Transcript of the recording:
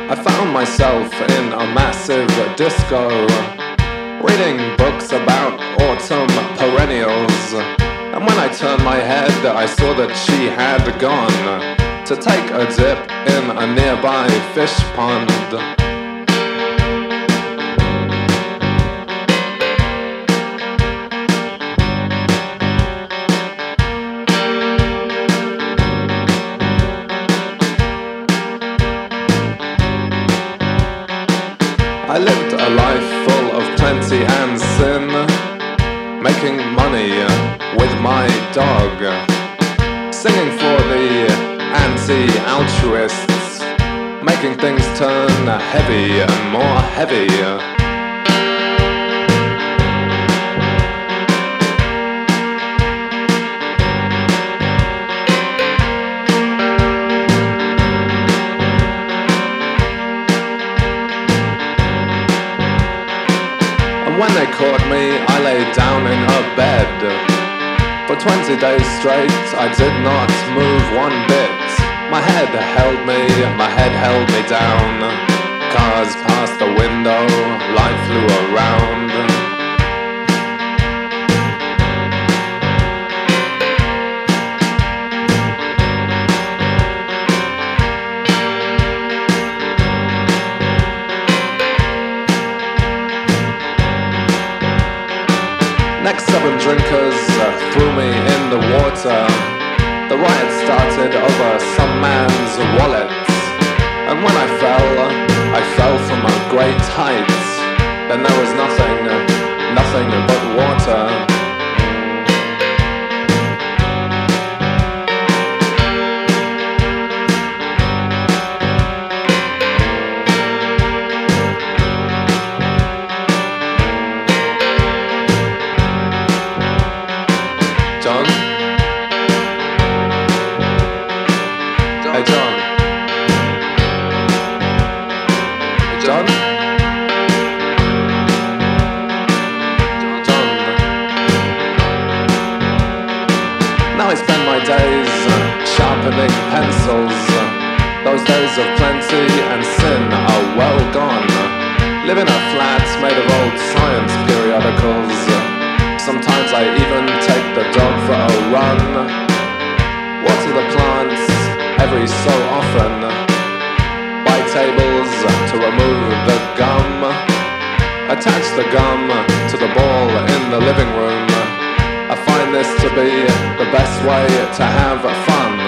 I found myself in a massive disco, reading books about autumn perennials. And when I turned my head, I saw that she had gone to take a dip in a nearby fish pond. I lived a life full of plenty and sin, making money with my dog, singing for the anti-altruists, making things turn heavy and more heavy. When they caught me, I lay down in a bed. For 20 days straight, I did not move one bit. My head held me down. Cars passed the window, light flew around. Next 7 drinkers threw me in the water. The riot started over some man's wallet. And when I fell from a great height. Then there was nothing but water. John? Hey John? Hey John? John? Now I spend my days sharpening pencils. Those days of plenty and sin are well gone. Live in a flat made of old science periodicals. Sometimes I even take the dog for a run. Water the plants every so often. Buy tables to remove the gum. Attach the gum to the ball in the living room. I find this to be the best way to have fun.